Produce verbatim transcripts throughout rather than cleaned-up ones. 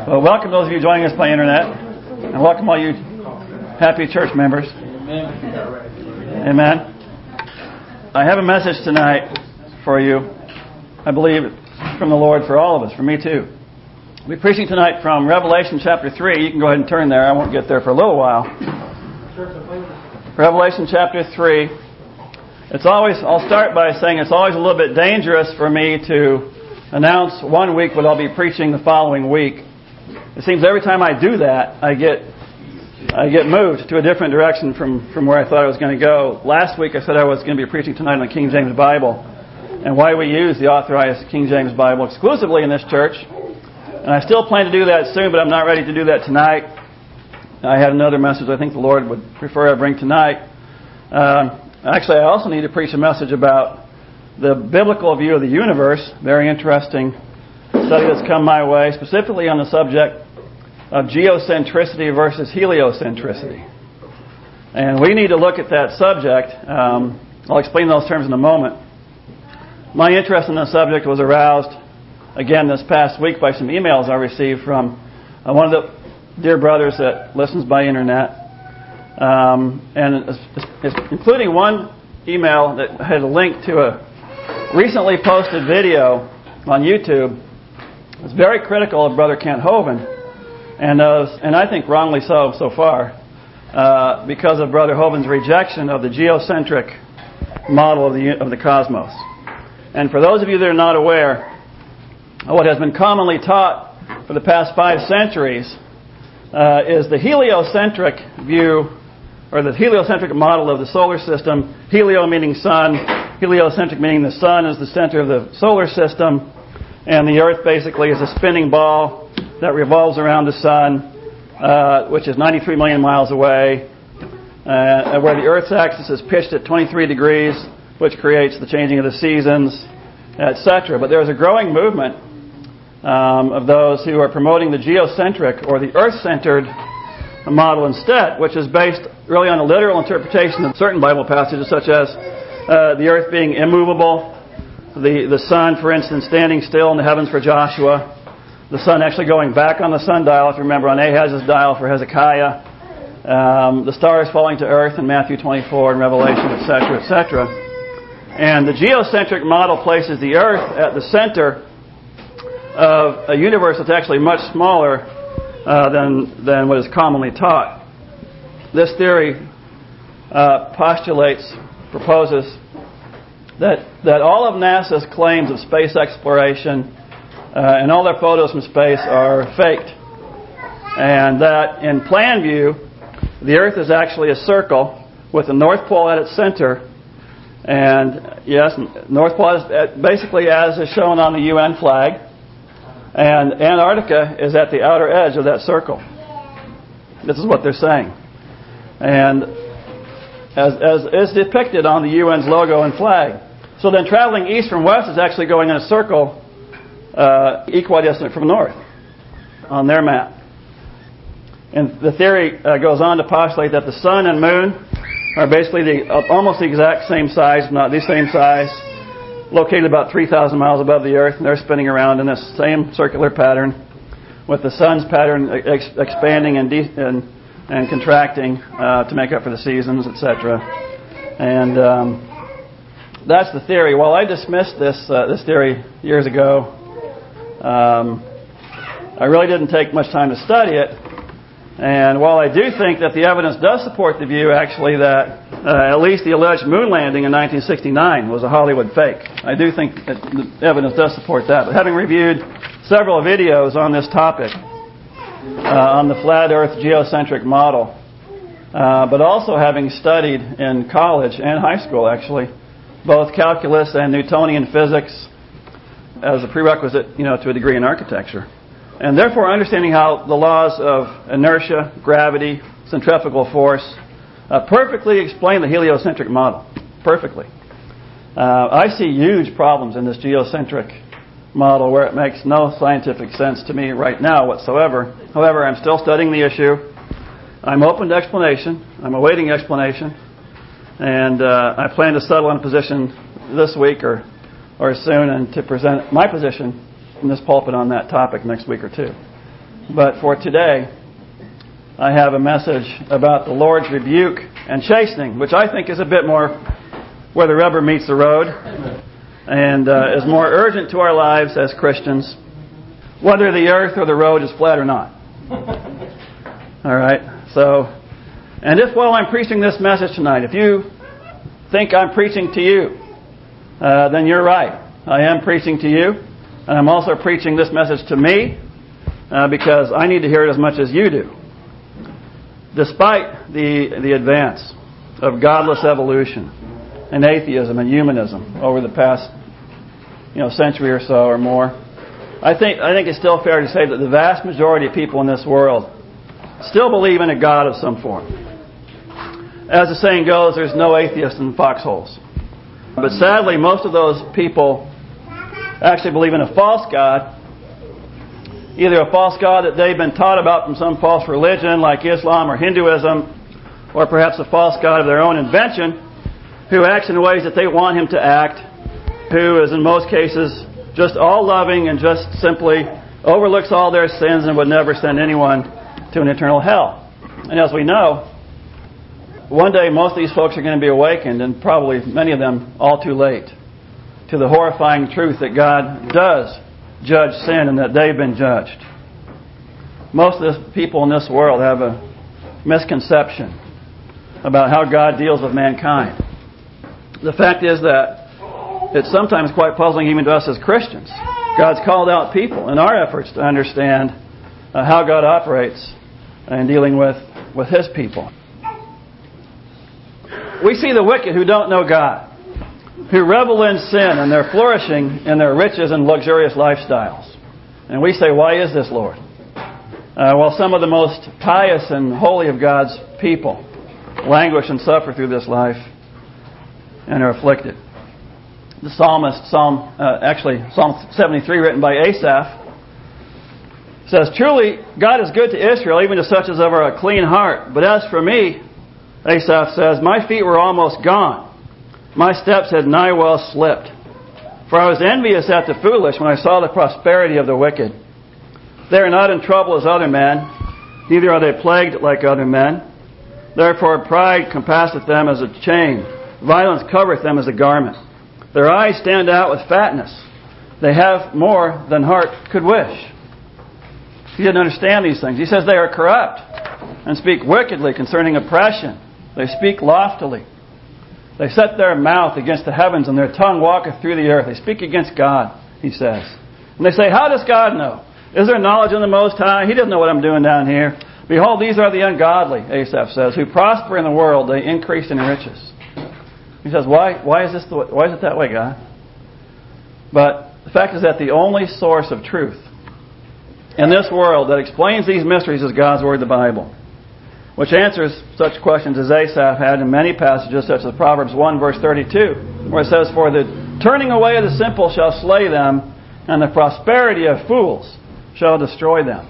Well, welcome those of you joining us by internet, and welcome all you happy church members. Amen. Amen. I have a message tonight for you, I believe, from the Lord for all of us, for me too. We're preaching tonight from Revelation chapter three. You can go ahead and turn there. I won't get there for a little while. Revelation chapter three. It's always, I'll start by saying it's always a little bit dangerous for me to announce one week what I'll be preaching the following week. It seems every time I do that, I get I get moved to a different direction from, from where I thought I was going to go. Last week I said I was going to be preaching tonight on the King James Bible and why we use the authorized King James Bible exclusively in this church. And I still plan to do that soon, but I'm not ready to do that tonight. I had another message I think the Lord would prefer I bring tonight. Um, actually, I also need to preach a message about the biblical view of the universe. Very interesting study that's come my way, specifically on the subject of geocentricity versus heliocentricity. And we need to look at that subject. Um, I'll explain those terms in a moment. My interest in the subject was aroused, again, this past week by some emails I received from uh, one of the dear brothers that listens by internet. Um, and it's, it's, including one email that had a link to a recently posted video on YouTube. It's very critical of Brother Kent Hovind. And uh, and I think wrongly so so far, uh, because of Brother Hovind's rejection of the geocentric model of the of the cosmos. And for those of you that are not aware, what has been commonly taught for the past five centuries uh, is the heliocentric view, or the heliocentric model of the solar system. Helio meaning sun, heliocentric meaning the sun is the center of the solar system, and the Earth basically is a spinning ball that revolves around the sun, uh, which is ninety-three million miles away, uh, where the Earth's axis is pitched at twenty-three degrees, which creates the changing of the seasons, et cetera. But there's a growing movement um, of those who are promoting the geocentric or the Earth-centered model instead, which is based really on a literal interpretation of certain Bible passages, such as uh, the Earth being immovable, the, the sun, for instance, standing still in the heavens for Joshua, the sun actually going back on the sundial, if you remember, on Ahaz's dial for Hezekiah, um, the stars falling to earth in Matthew twenty-four and Revelation, et cetera, et cetera. And the geocentric model places the Earth at the center of a universe that's actually much smaller uh, than than what is commonly taught. This theory uh, postulates, proposes that that all of NASA's claims of space exploration Uh, and all their photos from space are faked. And that in plan view, the Earth is actually a circle with the North Pole at its center. And yes, North Pole is basically as is shown on the U N flag. And Antarctica is at the outer edge of that circle. This is what they're saying. And as, as is depicted on the U N's logo and flag. So then traveling east from west is actually going in a circle Uh, equidistant from north on their map. And the theory uh, goes on to postulate that the sun and moon are basically the uh, almost the exact same size, not the same size, located about three thousand miles above the Earth, and they're spinning around in this same circular pattern, with the sun's pattern ex- expanding and, de- and, and contracting uh, to make up for the seasons, et cetera. And um, that's the theory. While I dismissed this uh, this theory years ago, Um, I really didn't take much time to study it. And while I do think that the evidence does support the view, actually, that uh, at least the alleged moon landing in nineteen sixty-nine was a Hollywood fake, I do think that the evidence does support that. But having reviewed several videos on this topic, uh, on the flat Earth geocentric model, uh, but also having studied in college and high school, actually, both calculus and Newtonian physics, as a prerequisite, you know, to a degree in architecture. And therefore understanding how the laws of inertia, gravity, centrifugal force uh, perfectly explain the heliocentric model. Perfectly. Uh, I see huge problems in this geocentric model where it makes no scientific sense to me right now whatsoever. However, I'm still studying the issue. I'm open to explanation. I'm awaiting explanation. And uh, I plan to settle on a position this week or or soon, and to present my position in this pulpit on that topic next week or two. But for today, I have a message about the Lord's rebuke and chastening, which I think is a bit more where the rubber meets the road and uh, is more urgent to our lives as Christians, whether the earth or the road is flat or not. All right? So, and if while I'm preaching this message tonight, if you think I'm preaching to you, uh, then you're right. I am preaching to you, and I'm also preaching this message to me uh, because I need to hear it as much as you do. Despite the the advance of godless evolution and atheism and humanism over the past, you know, century or so or more, I think I think it's still fair to say that the vast majority of people in this world still believe in a God of some form. As the saying goes, there's no atheist in foxholes. But sadly, most of those people actually believe in a false God, either a false God that they've been taught about from some false religion like Islam or Hinduism, or perhaps a false God of their own invention who acts in ways that they want him to act, who is in most cases just all-loving and just simply overlooks all their sins and would never send anyone to an eternal hell. And as we know, one day most of these folks are going to be awakened, and probably many of them all too late, to the horrifying truth that God does judge sin and that they've been judged. Most of the people in this world have a misconception about how God deals with mankind. The fact is that it's sometimes quite puzzling even to us as Christians. God's called out people in our efforts to understand uh, how God operates in dealing with, with His people. We see the wicked who don't know God, who revel in sin, and they're flourishing in their riches and luxurious lifestyles. And we say, why is this, Lord? Uh, well, some of the most pious and holy of God's people languish and suffer through this life and are afflicted. The psalmist, Psalm, uh, actually Psalm seventy-three, written by Asaph, says, "Truly, God is good to Israel, even to such as are a clean heart. But as for me," Asaph says, "my feet were almost gone. My steps had nigh well slipped. For I was envious at the foolish when I saw the prosperity of the wicked. They are not in trouble as other men, neither are they plagued like other men. Therefore pride compasseth them as a chain, violence covereth them as a garment. Their eyes stand out with fatness. They have more than heart could wish." He didn't understand these things. He says they are corrupt and speak wickedly concerning oppression. They speak loftily. They set their mouth against the heavens, and their tongue walketh through the earth. They speak against God, he says. And they say, how does God know? Is there knowledge in the Most High? He doesn't know what I'm doing down here. Behold, these are the ungodly, Asaph says, who prosper in the world. They increase in riches. He says, why, why is this the way, why is it that way, God? But the fact is that the only source of truth in this world that explains these mysteries is God's Word, the Bible, which answers such questions as Asaph had in many passages, such as Proverbs one, verse thirty-two, where it says, "For the turning away of the simple shall slay them, and the prosperity of fools shall destroy them."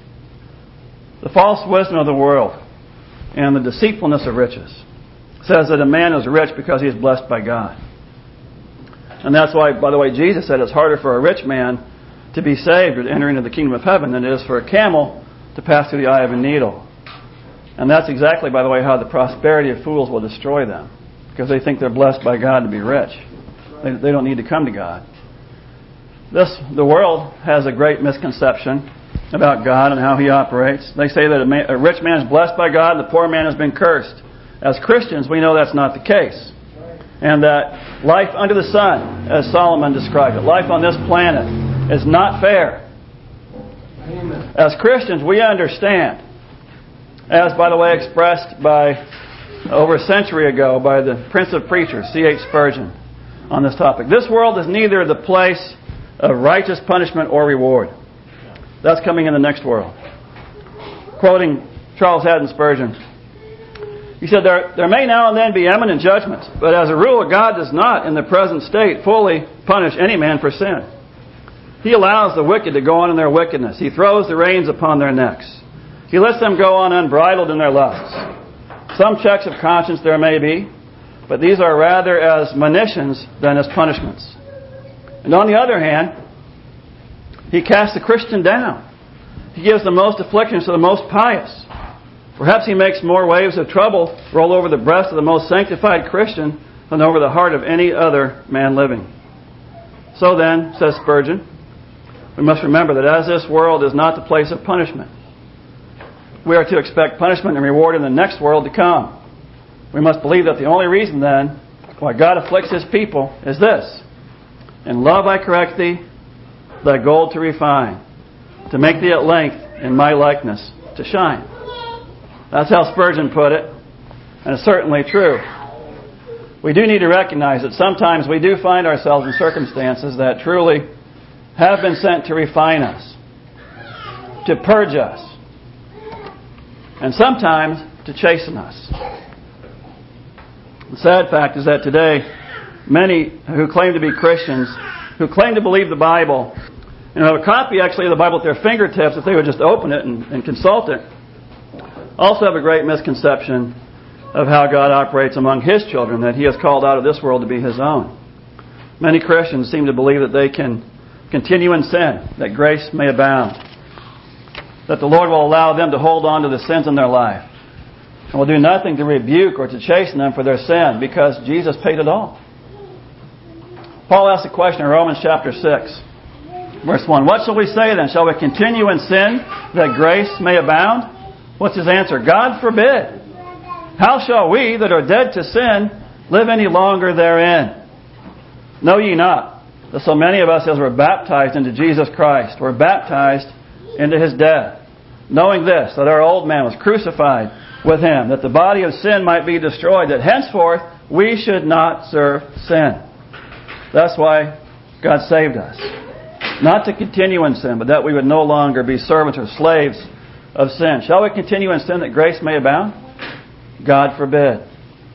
The false wisdom of the world and the deceitfulness of riches says that a man is rich because he is blessed by God. And that's why, by the way, Jesus said it's harder for a rich man to be saved or to enter into the kingdom of heaven than it is for a camel to pass through the eye of a needle. And that's exactly, by the way, how the prosperity of fools will destroy them, because they think they're blessed by God to be rich. They, they don't need to come to God. This, the world has a great misconception about God and how He operates. They say that a, man, a rich man is blessed by God and the poor man has been cursed. As Christians, we know that's not the case. And that life under the sun, as Solomon described it, life on this planet is not fair. Amen. As Christians, we understand, as, by the way, expressed by over a century ago by the Prince of Preachers, C H Spurgeon, on this topic. This world is neither the place of righteous punishment or reward. That's coming in the next world. Quoting Charles Haddon Spurgeon, he said, there, there may now and then be eminent judgments, but as a rule, God does not, in the present state, fully punish any man for sin. He allows the wicked to go on in their wickedness. He throws the reins upon their necks. He lets them go on unbridled in their lusts. Some checks of conscience there may be, but these are rather as monitions than as punishments. And on the other hand, He casts the Christian down. He gives the most afflictions to the most pious. Perhaps He makes more waves of trouble roll over the breast of the most sanctified Christian than over the heart of any other man living. So then, says Spurgeon, we must remember that as this world is not the place of punishment, we are to expect punishment and reward in the next world to come. We must believe that the only reason then why God afflicts His people is this: in love I correct thee, thy gold to refine, to make thee at length in my likeness to shine. That's how Spurgeon put it, and it's certainly true. We do need to recognize that sometimes we do find ourselves in circumstances that truly have been sent to refine us, to purge us, and sometimes to chasten us. The sad fact is that today, many who claim to be Christians, who claim to believe the Bible, and have a copy actually of the Bible at their fingertips if they would just open it and, and consult it, also have a great misconception of how God operates among His children, that He has called out of this world to be His own. Many Christians seem to believe that they can continue in sin, that grace may abound, that the Lord will allow them to hold on to the sins in their life, and will do nothing to rebuke or to chasten them for their sin because Jesus paid it all. Paul asked a question in Romans chapter six, verse one. What shall we say then? Shall we continue in sin that grace may abound? What's his answer? God forbid. How shall we that are dead to sin live any longer therein? Know ye not that so many of us as were baptized into Jesus Christ were baptized into His death, knowing this, that our old man was crucified with Him, that the body of sin might be destroyed, that henceforth we should not serve sin. That's why God saved us. Not to continue in sin, but that we would no longer be servants or slaves of sin. Shall we continue in sin that grace may abound? God forbid.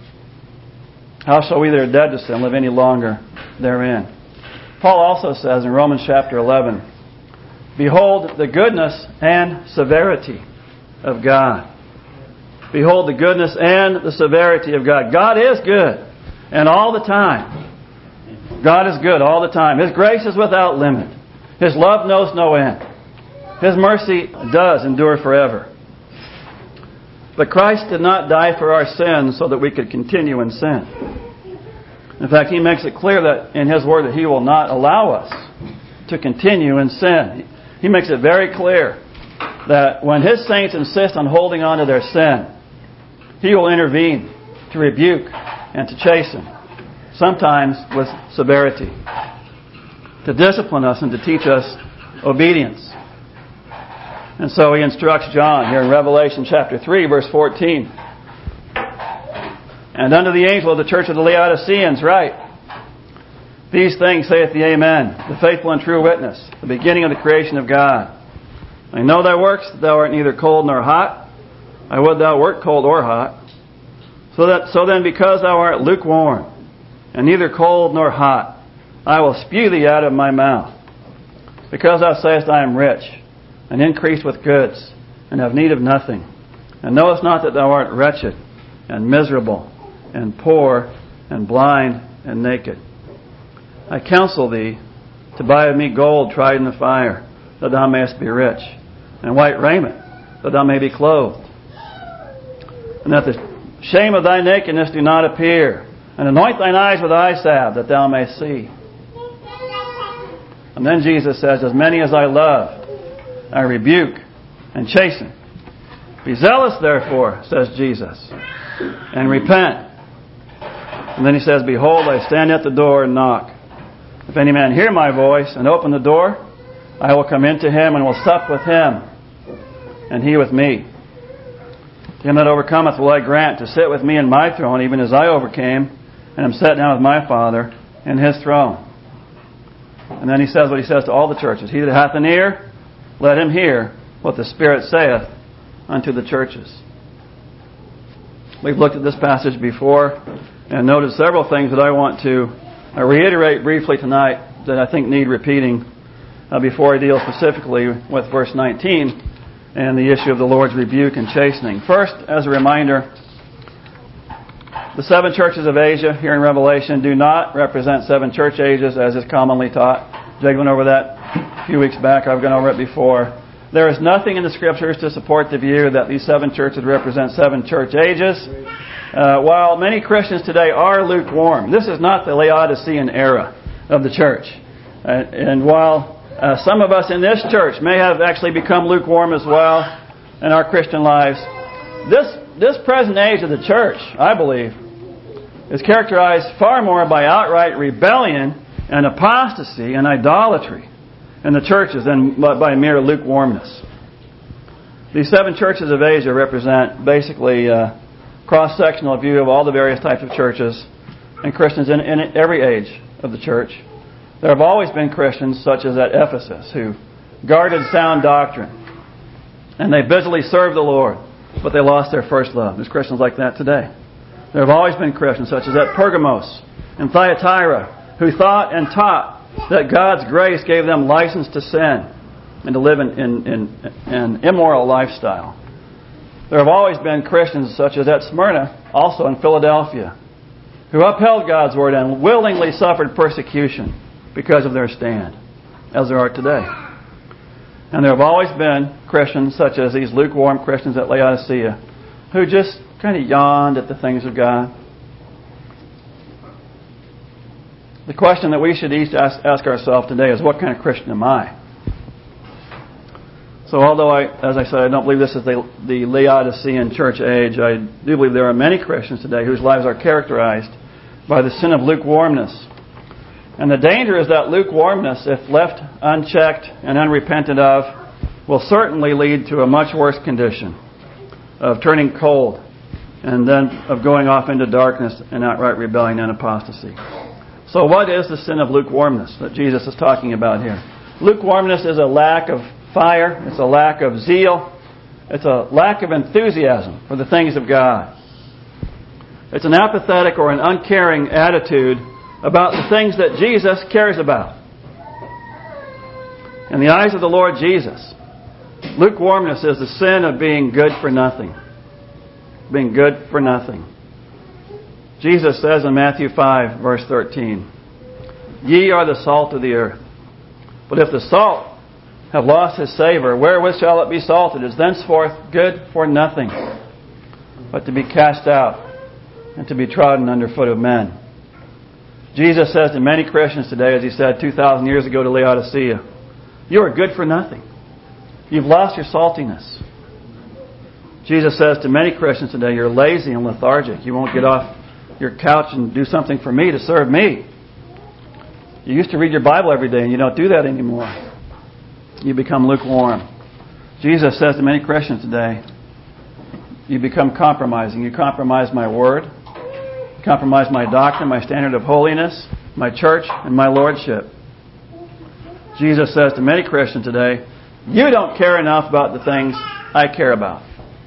How shall we that are dead to sin live any longer therein? Paul also says in Romans chapter eleven, behold the goodness and severity of God. Behold the goodness and the severity of God. God is good, and all the time. God is good all the time. His grace is without limit. His love knows no end. His mercy does endure forever. But Christ did not die for our sins so that we could continue in sin. In fact, He makes it clear that in His Word that He will not allow us to continue in sin. He makes it very clear that when His saints insist on holding on to their sin, He will intervene to rebuke and to chasten, sometimes with severity, to discipline us and to teach us obedience. And so He instructs John here in Revelation chapter three, verse fourteen. And unto the angel of the church of the Laodiceans write, these things saith the Amen, the faithful and true witness, the beginning of the creation of God. I know thy works, that thou art neither cold nor hot. I would thou wert cold or hot. So that so then, because thou art lukewarm, and neither cold nor hot, I will spew thee out of my mouth. Because thou sayest, I am rich, and increased with goods, and have need of nothing, and knowest not that thou art wretched, and miserable, and poor, and blind, and naked. I counsel thee to buy of me gold tried in the fire, that thou mayest be rich, and white raiment, that thou may be clothed, and that the shame of thy nakedness do not appear, and anoint thine eyes with eye salve, that thou mayest see. And then Jesus says, as many as I love, I rebuke and chasten. Be zealous, therefore, says Jesus, and repent. And then He says, behold, I stand at the door and knock. If any man hear my voice and open the door, I will come into him and will sup with him, and he with me. To him that overcometh will I grant to sit with me in my throne, even as I overcame, and am set down with my Father in His throne. And then He says what He says to all the churches. He that hath an ear, let him hear what the Spirit saith unto the churches. We've looked at this passage before and noted several things that I want to reiterate briefly tonight that I think need repeating uh, before I deal specifically with verse nineteen and the issue of the Lord's rebuke and chastening. First, as a reminder, the seven churches of Asia here in Revelation do not represent seven church ages as is commonly taught. Jake went over that a few weeks back. I've gone over it before. There is nothing in the Scriptures to support the view that these seven churches represent seven church ages. Uh, while many Christians today are lukewarm, this is not the Laodicean era of the church. Uh, and while uh, some of us in this church may have actually become lukewarm as well in our Christian lives, this this present age of the church, I believe, is characterized far more by outright rebellion and apostasy and idolatry in the churches than by mere lukewarmness. These seven churches of Asia represent basically a cross-sectional view of all the various types of churches and Christians in, in every age of the church. There have always been Christians, such as at Ephesus, who guarded sound doctrine, and they busily served the Lord, but they lost their first love. There's Christians like that today. There have always been Christians, such as at Pergamos and Thyatira, who thought and taught that God's grace gave them license to sin and to live in, in, in an immoral lifestyle. There have always been Christians, such as at Smyrna, also in Philadelphia, who upheld God's word and willingly suffered persecution because of their stand, as there are today. And there have always been Christians, such as these lukewarm Christians at Laodicea, who just kind of yawned at the things of God. The question that we should each ask, ask ourselves today is, what kind of Christian am I? So although, I, as I said, I don't believe this is the, the Laodicean church age, I do believe there are many Christians today whose lives are characterized by the sin of lukewarmness. And the danger is that lukewarmness, if left unchecked and unrepented of, will certainly lead to a much worse condition of turning cold and then of going off into darkness and outright rebellion and apostasy. So what is the sin of lukewarmness that Jesus is talking about here? Lukewarmness is a lack of fire. It's a lack of zeal. It's a lack of enthusiasm for the things of God. It's an apathetic or an uncaring attitude about the things that Jesus cares about. In the eyes of the Lord Jesus, lukewarmness is the sin of being good for nothing. Being good for nothing. Jesus says in Matthew five, verse thirteen, "Ye are the salt of the earth. But if the salt have lost his savor, wherewith shall it be salted? It is thenceforth good for nothing, but to be cast out and to be trodden under foot of men." Jesus says to many Christians today, as he said two thousand years ago to Laodicea, "You are good for nothing. You've lost your saltiness." Jesus says to many Christians today, "You're lazy and lethargic. You won't get off your couch and do something for me to serve me. You used to read your Bible every day and you don't do that anymore. You become lukewarm." Jesus says to many Christians today, "You become compromising. You compromise my word. You compromise my doctrine, my standard of holiness, my church, and my lordship." Jesus says to many Christians today, "You don't care enough about the things I care about.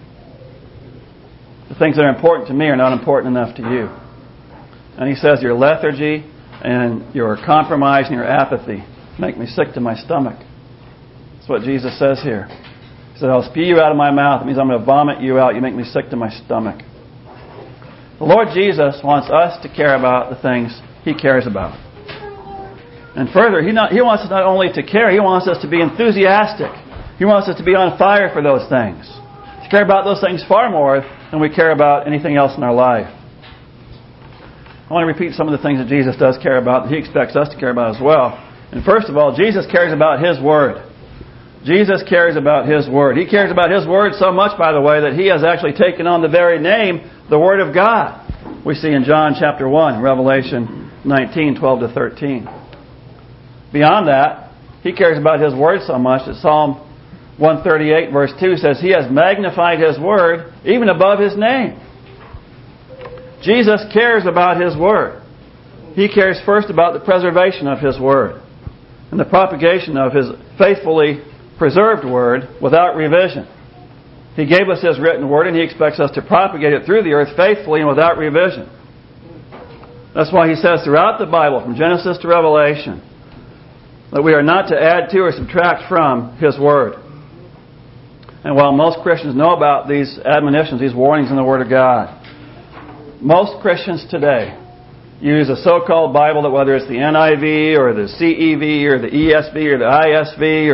The things that are important to me are not important enough to you." And he says, "Your lethargy and your compromise and your apathy make me sick to my stomach." That's what Jesus says here. He said, "I'll spew you out of my mouth." It means I'm going to vomit you out. You make me sick to my stomach. The Lord Jesus wants us to care about the things He cares about. And further, He, not, he wants us not only to care, He wants us to be enthusiastic. He wants us to be on fire for those things. To care about those things far more than we care about anything else in our life. I want to repeat some of the things that Jesus does care about, that He expects us to care about as well. And first of all, Jesus cares about His Word. Jesus cares about His Word. He cares about His Word so much, by the way, that He has actually taken on the very name, the Word of God. We see in John chapter one, Revelation nineteen, twelve to thirteen. Beyond that, He cares about His Word so much that Psalm one thirty-eight, verse two says, "He has magnified His Word even above His name." Jesus cares about His Word. He cares first about the preservation of His Word and the propagation of His faithfully preserved Word without revision. He gave us His written Word, and He expects us to propagate it through the earth faithfully and without revision. That's why He says throughout the Bible, from Genesis to Revelation, that we are not to add to or subtract from His Word. And while most Christians know about these admonitions, these warnings in the Word of God, most Christians today use a so-called Bible, that whether it's the N I V or the C E V or the E S V or the I S V or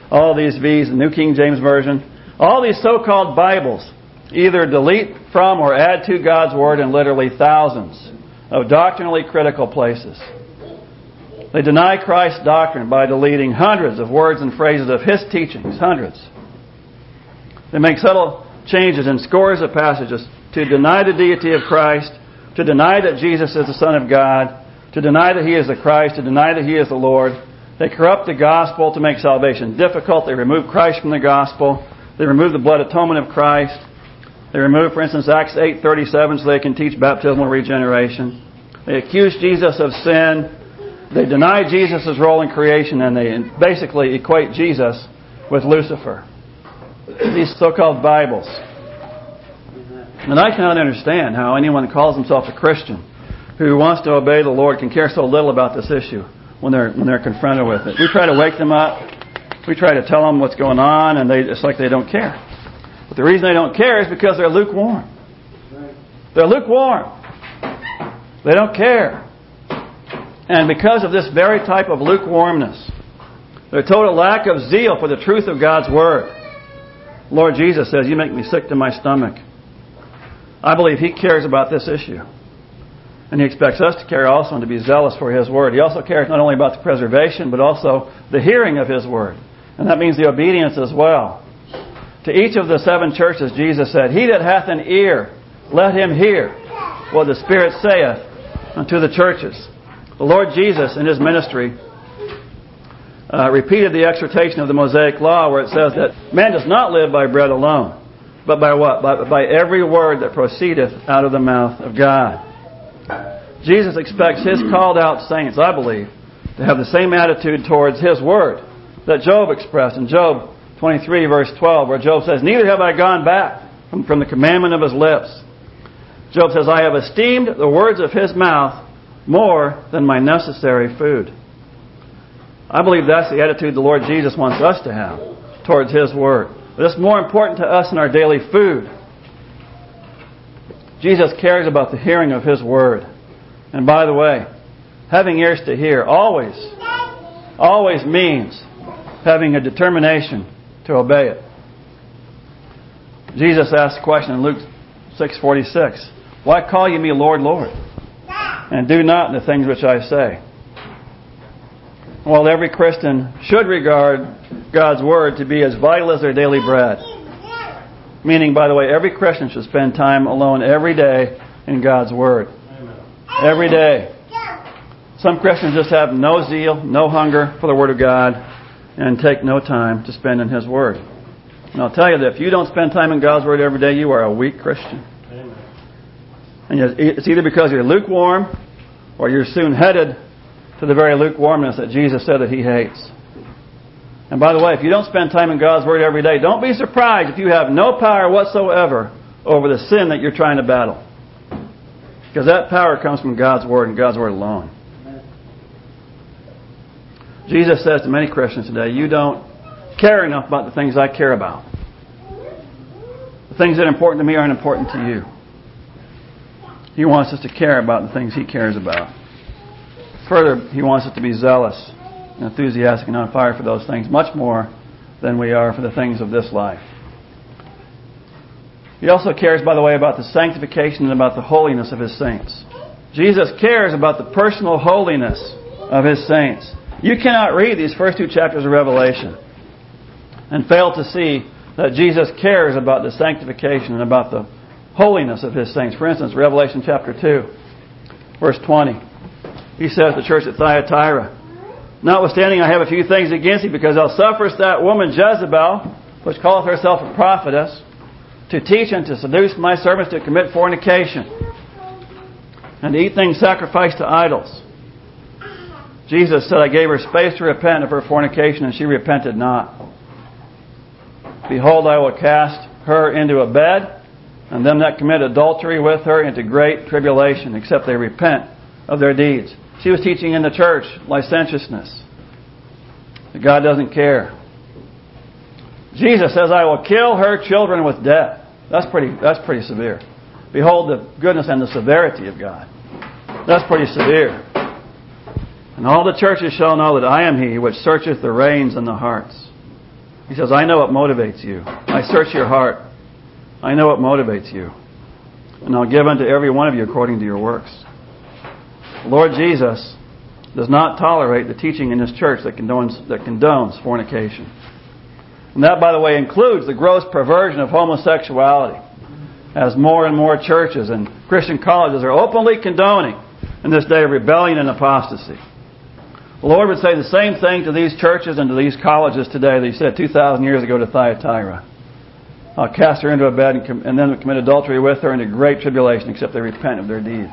all these V's, the New King James Version, all these so-called Bibles either delete from or add to God's Word in literally thousands of doctrinally critical places. They deny Christ's doctrine by deleting hundreds of words and phrases of His teachings, hundreds. They make subtle changes in scores of passages to deny the deity of Christ, to deny that Jesus is the Son of God, to deny that He is the Christ, to deny that He is the Lord. They corrupt the gospel to make salvation difficult. They remove Christ from the gospel. They remove the blood atonement of Christ. They remove, for instance, Acts eight thirty-seven so they can teach baptismal regeneration. They accuse Jesus of sin. They deny Jesus' role in creation, and they basically equate Jesus with Lucifer. These so-called Bibles. And I cannot understand how anyone who calls himself a Christian who wants to obey the Lord can care so little about this issue when they're when they're confronted with it. We try to wake them up. We try to tell them what's going on, and they it's like they don't care. But the reason they don't care is because they're lukewarm. They're lukewarm. They don't care. And because of this very type of lukewarmness, their total lack of zeal for the truth of God's Word, Lord Jesus says, you make me sick to my stomach. I believe He cares about this issue. And He expects us to care also and to be zealous for His Word. He also cares not only about the preservation, but also the hearing of His Word. And that means the obedience as well. To each of the seven churches, Jesus said, He that hath an ear, let him hear what the Spirit saith unto the churches. The Lord Jesus, in His ministry, uh, repeated the exhortation of the Mosaic Law where it says that man does not live by bread alone, but by what? By, by every word that proceedeth out of the mouth of God. Jesus expects His called out saints, I believe, to have the same attitude towards His Word that Job expressed in Job twenty-three, verse twelve, where Job says, neither have I gone back from, from the commandment of His lips. Job says, I have esteemed the words of His mouth more than my necessary food. I believe that's the attitude the Lord Jesus wants us to have towards His Word. But it's more important to us than our daily food. Jesus cares about the hearing of His Word. And by the way, having ears to hear always, always means having a determination to obey it. Jesus asked a question in Luke six forty-six. Why call ye me Lord, Lord, and do not the things which I say? Well, every Christian should regard God's Word to be as vital as their daily bread. Meaning, by the way, every Christian should spend time alone every day in God's Word. Every day. Some Christians just have no zeal, no hunger for the Word of God, and take no time to spend in His Word. And I'll tell you that if you don't spend time in God's Word every day, you are a weak Christian. And it's either because you're lukewarm, or you're soon headed to the very lukewarmness that Jesus said that He hates. And by the way, if you don't spend time in God's Word every day, don't be surprised if you have no power whatsoever over the sin that you're trying to battle. Because that power comes from God's Word and God's Word alone. Jesus says to many Christians today, you don't care enough about the things I care about. The things that are important to me aren't important to you. He wants us to care about the things He cares about. Further, He wants us to be zealous and enthusiastic and on fire for those things much more than we are for the things of this life. He also cares, by the way, about the sanctification and about the holiness of His saints. Jesus cares about the personal holiness of His saints. You cannot read these first two chapters of Revelation and fail to see that Jesus cares about the sanctification and about the holiness of His saints. For instance, Revelation chapter two, verse twenty. He says to the church at Thyatira, notwithstanding I have a few things against thee, because thou sufferest that woman Jezebel, which calleth herself a prophetess, to teach and to seduce my servants to commit fornication, and to eat things sacrificed to idols. Jesus said, I gave her space to repent of her fornication, and she repented not. Behold, I will cast her into a bed, and them that commit adultery with her into great tribulation, except they repent of their deeds. She was teaching in the church licentiousness. That God doesn't care. Jesus says, I will kill her children with death. That's pretty, that's pretty severe. Behold the goodness and the severity of God. That's pretty severe. And all the churches shall know that I am He which searcheth the reins and the hearts. He says, I know what motivates you. I search your heart. I know what motivates you. And I'll give unto every one of you according to your works. The Lord Jesus does not tolerate the teaching in His church that condones, that condones fornication. And that, by the way, includes the gross perversion of homosexuality, as more and more churches and Christian colleges are openly condoning in this day of rebellion and apostasy. The Lord would say the same thing to these churches and to these colleges today that He said two thousand years ago to Thyatira. I'll cast her into a bed and, com- and then commit adultery with her into great tribulation, except they repent of their deeds.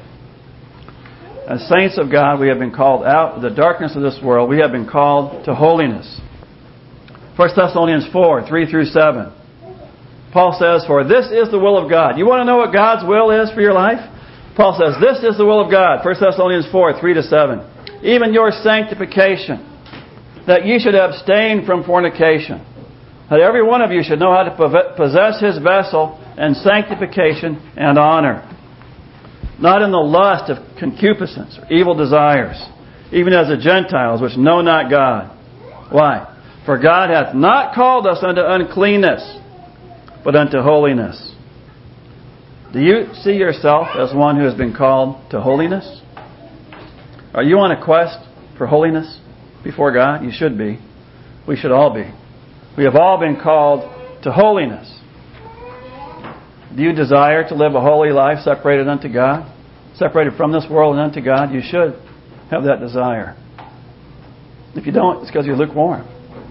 As saints of God, we have been called out of the darkness of this world. We have been called to holiness. First Thessalonians four, three through seven. Paul says, for this is the will of God. You want to know what God's will is for your life? Paul says, this is the will of God. First Thessalonians four, three to seven. Even your sanctification, that ye should abstain from fornication. That every one of you should know how to possess his vessel in sanctification and honor, not in the lust of concupiscence or evil desires, even as the Gentiles which know not God. Why? For God hath not called us unto uncleanness, but unto holiness. Do you see yourself as one who has been called to holiness? Are you on a quest for holiness before God? You should be. We should all be. We have all been called to holiness. Do you desire to live a holy life separated unto God? Separated from this world and unto God? You should have that desire. If you don't, it's because you're lukewarm.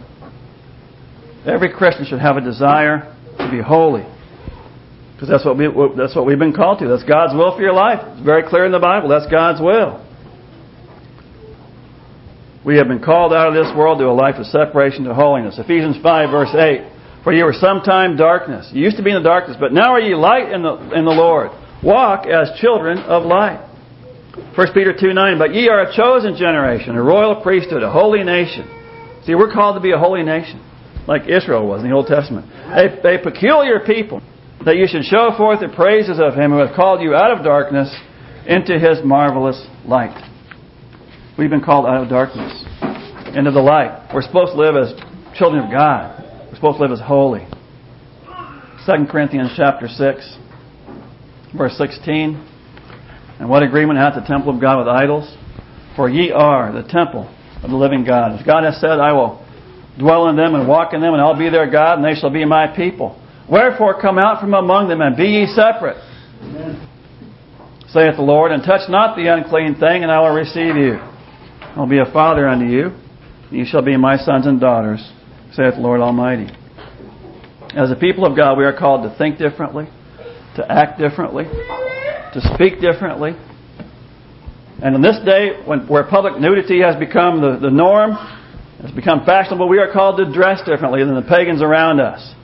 Every Christian should have a desire to be holy. Because that's what, we, that's what we've been called to. That's God's will for your life. It's very clear in the Bible. That's God's will. We have been called out of this world to a life of separation to holiness. Ephesians five, verse eight. For you were sometime darkness. You used to be in the darkness, but now are ye light in the, in the Lord. Walk as children of light. First Peter two, nine. But ye are a chosen generation, a royal priesthood, a holy nation. See, we're called to be a holy nation, like Israel was in the Old Testament. A, a peculiar people, that you should show forth the praises of Him who hath called you out of darkness into His marvelous light. We've been called out of darkness into the light. We're supposed to live as children of God. We're supposed to live as holy. Second Corinthians chapter six, verse sixteen. And what agreement hath the temple of God with idols? For ye are the temple of the living God. As God has said, I will dwell in them and walk in them, and I'll be their God, and they shall be my people. Wherefore come out from among them, and be ye separate, Amen. Saith the Lord, and touch not the unclean thing, and I will receive you. I'll be a father unto you, and you shall be my sons and daughters, saith the Lord Almighty. As a people of God, we are called to think differently, to act differently, to speak differently. And in this day, when where public nudity has become the, the norm, has become fashionable, we are called to dress differently than the pagans around us.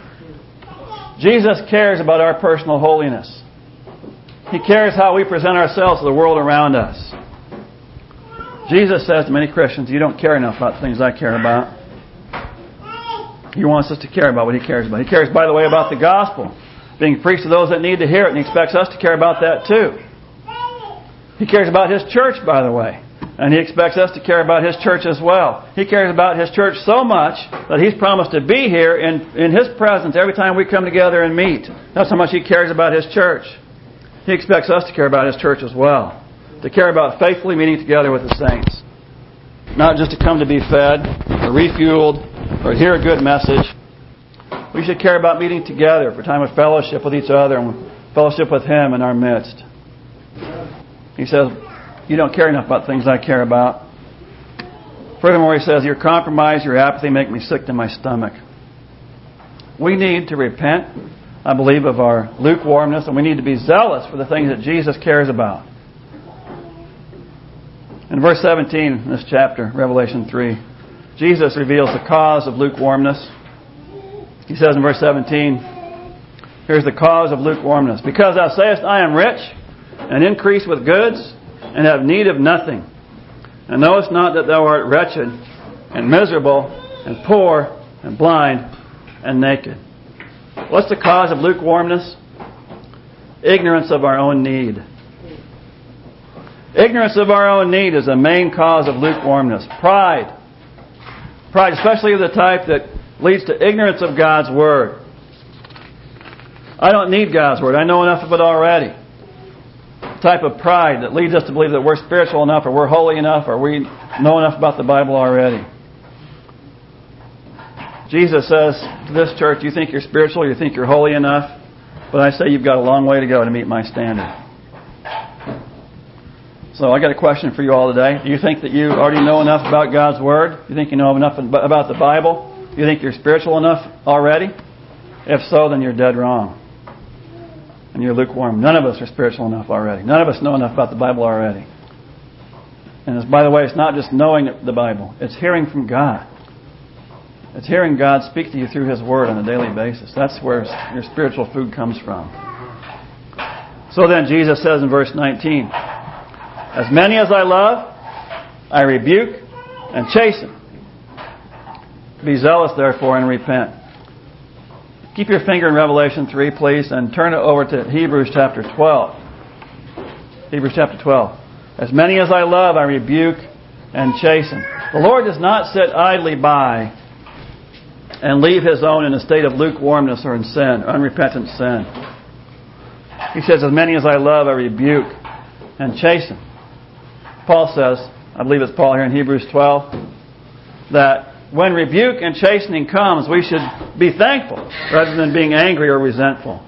Jesus cares about our personal holiness. He cares how we present ourselves to the world around us. Jesus says to many Christians, you don't care enough about the things I care about. He wants us to care about what He cares about. He cares, by the way, about the gospel being preached to those that need to hear it, and He expects us to care about that too. He cares about His church, by the way, and He expects us to care about His church as well. He cares about His church so much that He's promised to be here in, in His presence every time we come together and meet. That's how much He cares about His church. He expects us to care about His church as well. To care about faithfully meeting together with the saints. Not just to come to be fed, or refueled, or hear a good message. We should care about meeting together for time of fellowship with each other and fellowship with Him in our midst. He says, you don't care enough about things I care about. Furthermore, He says, your compromise, your apathy make me sick to my stomach. We need to repent, I believe, of our lukewarmness, and we need to be zealous for the things that Jesus cares about. In verse seventeen in this chapter, Revelation three, Jesus reveals the cause of lukewarmness. He says in verse seventeen, here's the cause of lukewarmness. Because thou sayest, I am rich, and increase with goods, and have need of nothing, and knowest not that thou art wretched, and miserable, and poor, and blind, and naked. What's the cause of lukewarmness? Ignorance of our own need. Ignorance of our own need is the main cause of lukewarmness. Pride. Pride, especially of the type that leads to ignorance of God's Word. I don't need God's Word. I know enough of it already. The type of pride that leads us to believe that we're spiritual enough or we're holy enough or we know enough about the Bible already. Jesus says to this church, you think you're spiritual, you think you're holy enough, but I say you've got a long way to go to meet my standard. So I got a question for you all today. Do you think that you already know enough about God's Word? Do you think you know enough about the Bible? Do you think you're spiritual enough already? If so, then you're dead wrong. And you're lukewarm. None of us are spiritual enough already. None of us know enough about the Bible already. And it's, by the way, it's not just knowing the Bible. It's hearing from God. It's hearing God speak to you through His Word on a daily basis. That's where your spiritual food comes from. So then Jesus says in verse nineteen, as many as I love, I rebuke and chasten. Be zealous, therefore, and repent. Keep your finger in Revelation three, please, and turn it over to Hebrews chapter twelve. Hebrews chapter twelve. As many as I love, I rebuke and chasten. The Lord does not sit idly by and leave His own in a state of lukewarmness or in sin, unrepentant sin. He says, as many as I love, I rebuke and chasten. Paul says, I believe it's Paul here in Hebrews twelve, that when rebuke and chastening comes, we should be thankful rather than being angry or resentful.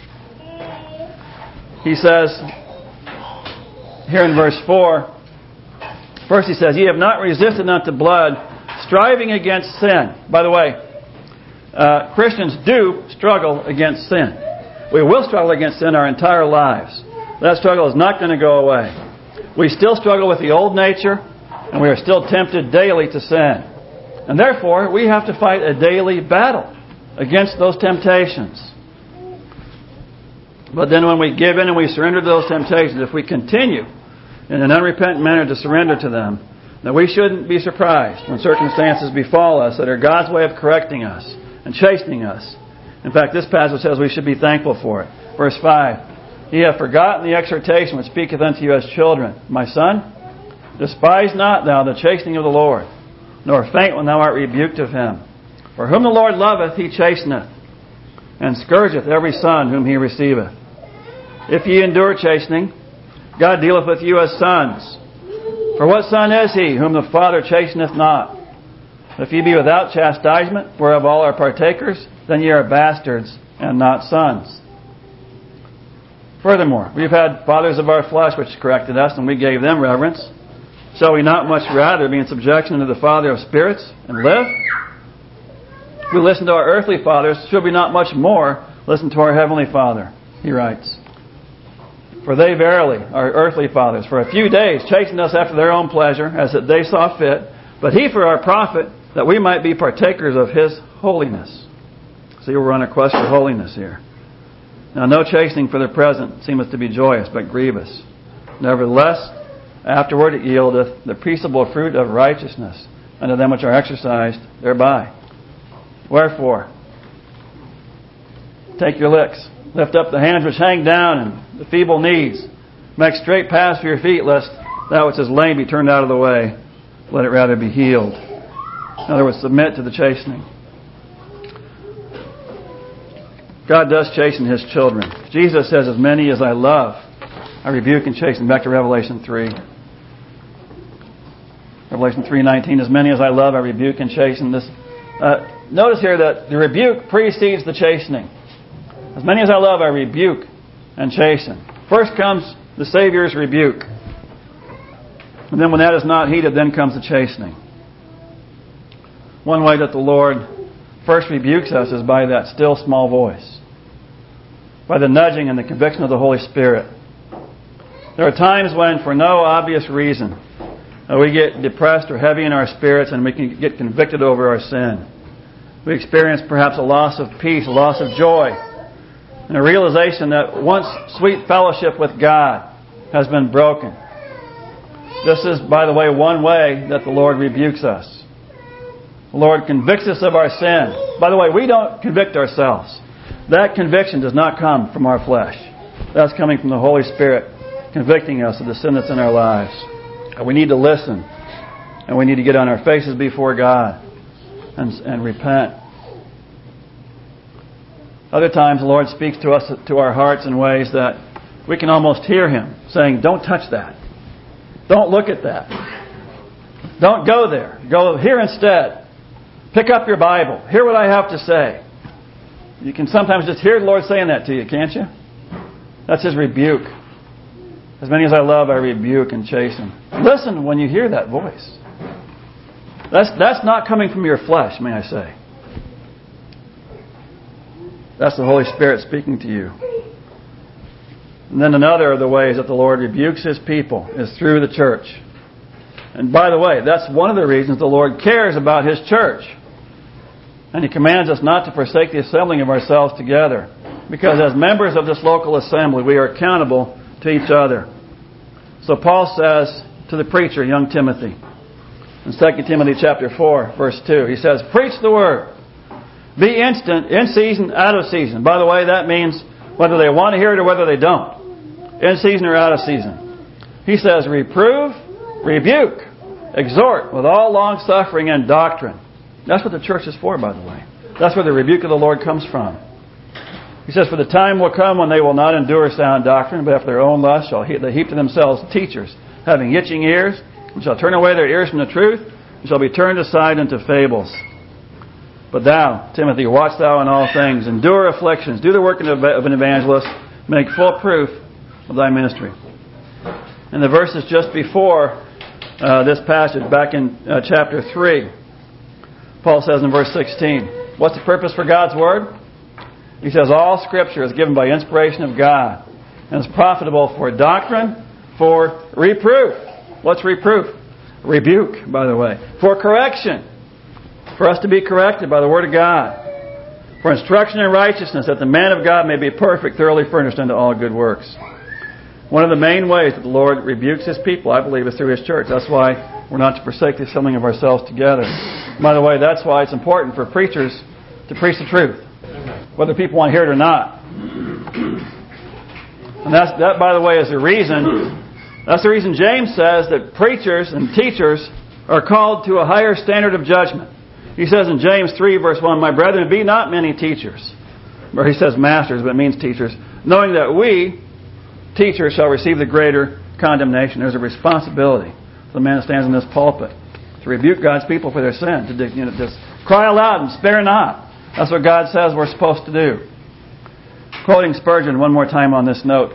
He says here in verse four, first he says, ye have not resisted unto blood, striving against sin. By the way, uh, Christians do struggle against sin. We will struggle against sin our entire lives. That struggle is not going to go away. We still struggle with the old nature, and we are still tempted daily to sin. And therefore, we have to fight a daily battle against those temptations. But then when we give in and we surrender to those temptations, if we continue in an unrepentant manner to surrender to them, then we shouldn't be surprised when circumstances befall us that are God's way of correcting us and chastening us. In fact, this passage says we should be thankful for it. Verse five, ye have forgotten the exhortation which speaketh unto you as children. My son, despise not thou the chastening of the Lord, nor faint when thou art rebuked of Him. For whom the Lord loveth, He chasteneth, and scourgeth every son whom He receiveth. If ye endure chastening, God dealeth with you as sons. For what son is he whom the Father chasteneth not? If ye be without chastisement, whereof all are partakers, then ye are bastards and not sons. Furthermore, we've had fathers of our flesh which corrected us, and we gave them reverence. Shall we not much rather be in subjection to the Father of spirits and live? If we listen to our earthly fathers, should we not much more listen to our heavenly Father? He writes, for they verily, our earthly fathers, for a few days chastened us after their own pleasure, as that they saw fit, but He for our profit, that we might be partakers of His holiness. See, we're on a quest for holiness here. Now, no chastening for the present seemeth to be joyous, but grievous. Nevertheless, afterward it yieldeth the peaceable fruit of righteousness unto them which are exercised thereby. Wherefore, take your licks, lift up the hands which hang down, and the feeble knees. Make straight paths for your feet, lest that which is lame be turned out of the way. Let it rather be healed. In other words, submit to the chastening. God does chasten His children. Jesus says, as many as I love, I rebuke and chasten. Back to Revelation three. Revelation three nineteen, as many as I love, I rebuke and chasten. This, uh, notice here that the rebuke precedes the chastening. As many as I love, I rebuke and chasten. First comes the Savior's rebuke. And then when that is not heeded, then comes the chastening. One way that the Lord first rebukes us is by that still small voice, by the nudging and the conviction of the Holy Spirit. There are times when, for no obvious reason, we get depressed or heavy in our spirits and we can get convicted over our sin. We experience perhaps a loss of peace, a loss of joy, and a realization that once sweet fellowship with God has been broken. This is, by the way, one way that the Lord rebukes us. The Lord convicts us of our sin. By the way, we don't convict ourselves. That conviction does not come from our flesh. That's coming from the Holy Spirit convicting us of the sin that's in our lives. And we need to listen. And we need to get on our faces before God and, and repent Other times the Lord speaks to us, to our hearts in ways that we can almost hear Him saying, don't touch that. Don't look at that. Don't go there. Go here instead. Pick up your Bible. Hear what I have to say. You can sometimes just hear the Lord saying that to you, can't you? That's His rebuke. As many as I love, I rebuke and chasten. Listen when you hear that voice. That's, that's not coming from your flesh, may I say. That's the Holy Spirit speaking to you. And then another of the ways that the Lord rebukes His people is through the church. And by the way, that's one of the reasons the Lord cares about His church. And He commands us not to forsake the assembling of ourselves together. Because as members of this local assembly, we are accountable to each other. So Paul says to the preacher, young Timothy, in Second Timothy chapter four, verse two, he says, preach the word. Be instant, in season, out of season. By the way, that means whether they want to hear it or whether they don't. In season or out of season. He says, reprove, rebuke, exhort with all long suffering and doctrine. That's what the church is for, by the way. That's where the rebuke of the Lord comes from. He says, for the time will come when they will not endure sound doctrine, but after their own lust shall they heap to themselves teachers, having itching ears, and shall turn away their ears from the truth, and shall be turned aside into fables. But thou, Timothy, watch thou in all things, endure afflictions, do the work of an evangelist, make full proof of thy ministry. In the verses just before uh, this passage, back in uh, chapter three, Paul says in verse sixteen, what's the purpose for God's Word? He says, all Scripture is given by inspiration of God, and is profitable for doctrine, for reproof. What's reproof? Rebuke, by the way. For correction. For us to be corrected by the Word of God. For instruction in righteousness, that the man of God may be perfect, thoroughly furnished unto all good works. One of the main ways that the Lord rebukes His people, I believe, is through His church. That's why we're not to forsake the assembling of ourselves together. By the way, that's why it's important for preachers to preach the truth, whether people want to hear it or not. And that's, that, by the way, is the reason, that's the reason James says that preachers and teachers are called to a higher standard of judgment. He says in James three, verse one, my brethren, be not many teachers. Or he says masters, but it means teachers. Knowing that we, teachers, shall receive the greater condemnation. There's a responsibility for the man who stands in this pulpit to rebuke God's people for their sin. To you know, just cry aloud and spare not. That's what God says we're supposed to do. Quoting Spurgeon one more time on this note.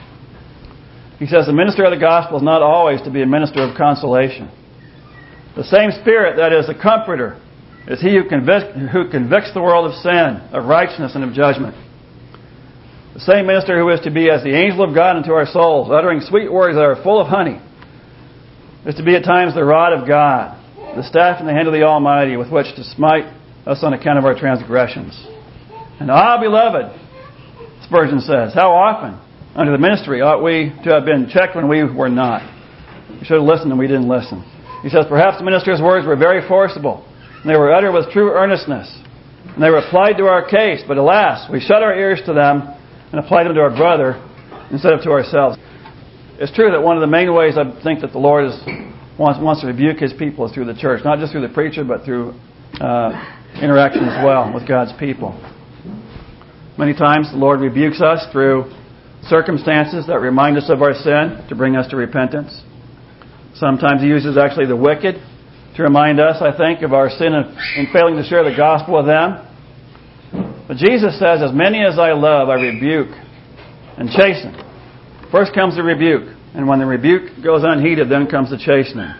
He says, the minister of the gospel is not always to be a minister of consolation. The same Spirit that is a comforter is He who convicts, who convicts the world of sin, of righteousness, and of judgment. The same minister who is to be as the angel of God unto our souls, uttering sweet words that are full of honey, is to be at times the rod of God, the staff in the hand of the Almighty with which to smite us on account of our transgressions. And ah, beloved, Spurgeon says, how often under the ministry ought we to have been checked when we were not? We should have listened and we didn't listen. He says, perhaps the minister's words were very forcible, and they were uttered with true earnestness, and they were applied to our case, but alas, we shut our ears to them and applied them to our brother instead of to ourselves. It's true that one of the main ways I think that the Lord is, wants, wants to rebuke His people is through the church, not just through the preacher, but through uh, interaction as well with God's people. Many times the Lord rebukes us through circumstances that remind us of our sin to bring us to repentance. Sometimes He uses actually the wicked to remind us, I think, of our sin in failing to share the gospel with them. But Jesus says, as many as I love, I rebuke and chasten. First comes the rebuke, and when the rebuke goes unheeded, then comes the chastening.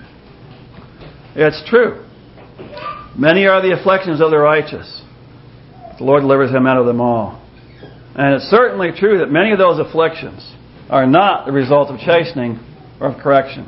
It's true. Many are the afflictions of the righteous. The Lord delivers him out of them all. And it's certainly true that many of those afflictions are not the result of chastening or of correction.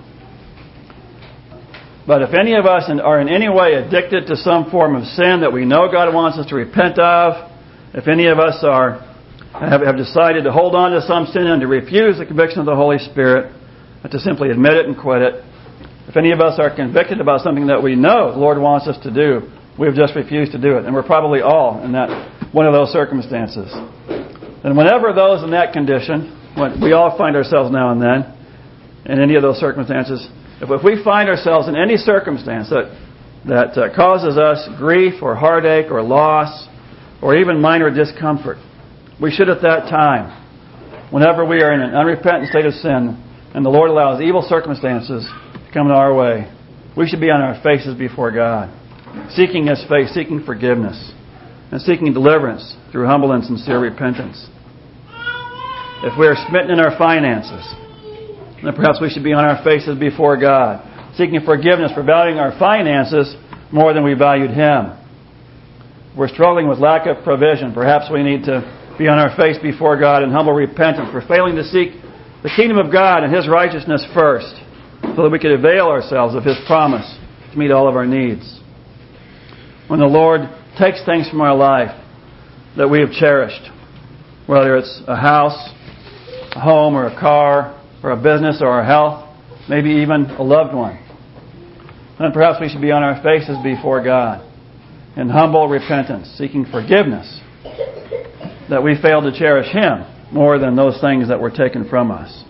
But if any of us are in any way addicted to some form of sin that we know God wants us to repent of, if any of us are have, have decided to hold on to some sin and to refuse the conviction of the Holy Spirit, and to simply admit it and quit it, if any of us are convicted about something that we know the Lord wants us to do, we've just refused to do it. And we're probably all in that one of those circumstances. And whenever those in that condition, when we all find ourselves now and then, in any of those circumstances, if, if we find ourselves in any circumstance that, that uh, causes us grief or heartache or loss or even minor discomfort, We should at that time, whenever we are in an unrepentant state of sin and the Lord allows evil circumstances to come our way, we should be on our faces before God, seeking His face, seeking forgiveness, and seeking deliverance through humble and sincere repentance. If we are smitten in our finances, then perhaps we should be on our faces before God, seeking forgiveness for valuing our finances more than we valued Him. If we're struggling with lack of provision, perhaps we need to be on our face before God in humble repentance for failing to seek the kingdom of God and His righteousness first, so that we could avail ourselves of His promise to meet all of our needs. When the Lord takes things from our life that we have cherished, whether it's a house, a home, or a car, or a business, or our health, maybe even a loved one, then perhaps we should be on our faces before God in humble repentance, seeking forgiveness that we failed to cherish Him more than those things that were taken from us.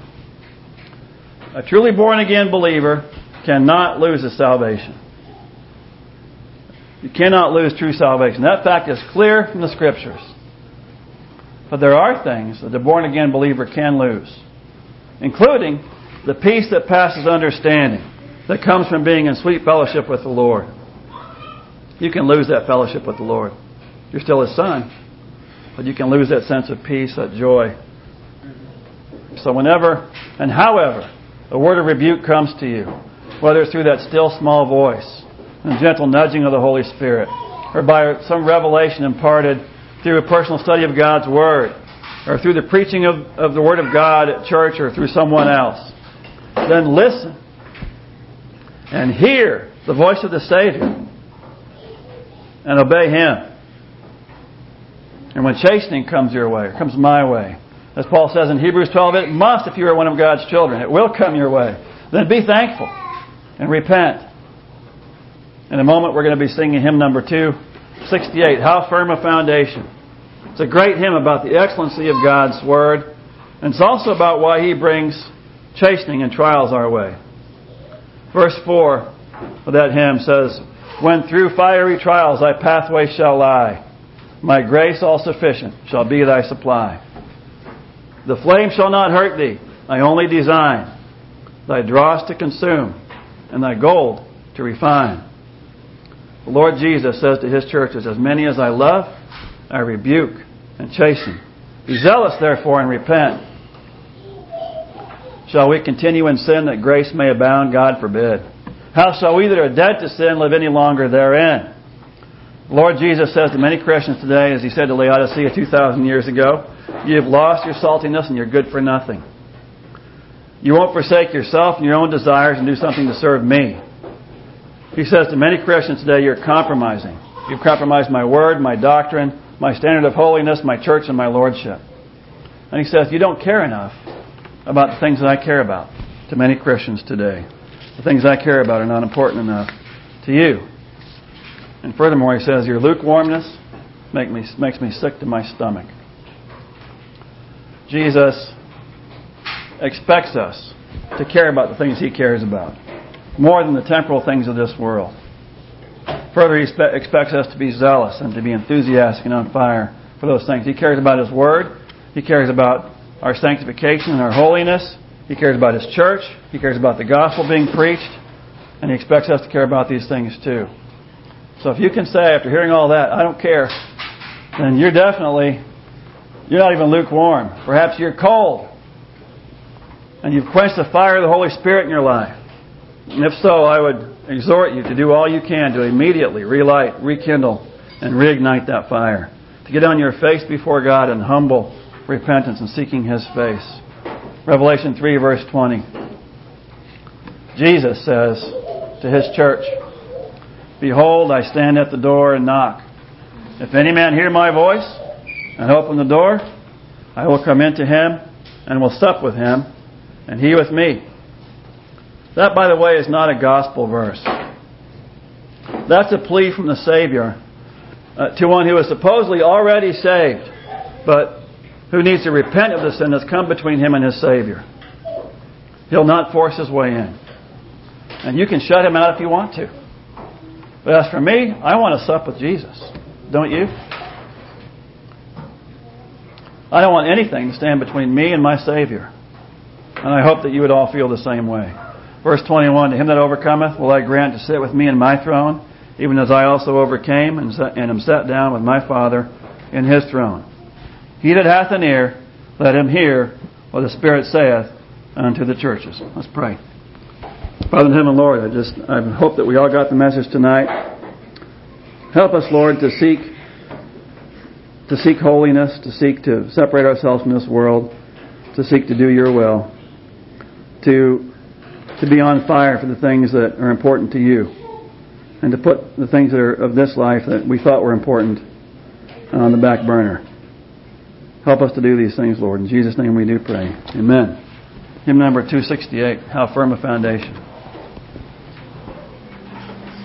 A truly born-again believer cannot lose his salvation. You cannot lose true salvation. That fact is clear from the Scriptures. But there are things that the born-again believer can lose, including the peace that passes understanding that comes from being in sweet fellowship with the Lord. You can lose that fellowship with the Lord. You're still His son, but you can lose that sense of peace, that joy. So whenever and however a word of rebuke comes to you, whether it's through that still small voice and gentle nudging of the Holy Spirit, or by some revelation imparted through a personal study of God's Word, or through the preaching of, of the Word of God at church or through someone else, then listen and hear the voice of the Savior and obey Him. And when chastening comes your way, or comes my way, as Paul says in Hebrews twelve, it must if you are one of God's children. It will come your way. Then be thankful and repent. In a moment we're going to be singing hymn number two sixty-eight, How Firm a Foundation. It's a great hymn about the excellency of God's Word. And it's also about why He brings chastening and trials our way. Verse four of that hymn says, When through fiery trials thy pathway shall lie, my grace all sufficient shall be thy supply. The flame shall not hurt thee, I only design thy dross to consume and thy gold to refine. The Lord Jesus says to His churches, As many as I love, I rebuke and chasten. Be zealous therefore and repent. Shall we continue in sin that grace may abound? God forbid. How shall we that are dead to sin live any longer therein? The Lord Jesus says to many Christians today, as He said to Laodicea two thousand years ago, You have lost your saltiness and you're good for nothing. You won't forsake yourself and your own desires and do something to serve me. He says to many Christians today, you're compromising. You've compromised my word, my doctrine, my standard of holiness, my church, and my lordship. And He says, you don't care enough about the things that I care about to many Christians today. The things I care about are not important enough to you. And furthermore, He says, your lukewarmness make me, makes me sick to my stomach. Jesus expects us to care about the things He cares about, more than the temporal things of this world. Further, He spe- expects us to be zealous and to be enthusiastic and on fire for those things. He cares about His Word. He cares about our sanctification and our holiness. He cares about His church. He cares about the gospel being preached. And He expects us to care about these things too. So if you can say, after hearing all that, I don't care, then you're definitely, you're not even lukewarm. Perhaps you're cold. And you've quenched the fire of the Holy Spirit in your life. And if so, I would exhort you to do all you can to immediately relight, rekindle, and reignite that fire. To get on your face before God in humble repentance and seeking His face. Revelation three, verse twenty. Jesus says to His church, Behold, I stand at the door and knock. If any man hear my voice and open the door, I will come into him and will sup with him, and he with me. That, by the way, is not a gospel verse. That's a plea from the Savior uh, to one who is supposedly already saved, but who needs to repent of the sin that's come between him and his Savior. He'll not force his way in. And you can shut him out if you want to. But as for me, I want to sup with Jesus. Don't you? I don't want anything to stand between me and my Savior. And I hope that you would all feel the same way. Verse twenty-one, to him that overcometh will I grant to sit with me in my throne, even as I also overcame and am sat down with my Father in his throne. He that hath an ear, let him hear what the Spirit saith unto the churches. Let's pray. Father in heaven, Lord, I just I hope that we all got the message tonight. Help us, Lord, to seek to seek holiness, to seek to separate ourselves from this world, to seek to do your will, to to be on fire for the things that are important to you, and to put the things that are of this life that we thought were important on the back burner. Help us to do these things, Lord. In Jesus' name we do pray. Amen. Hymn number two sixty-eight, How Firm a Foundation.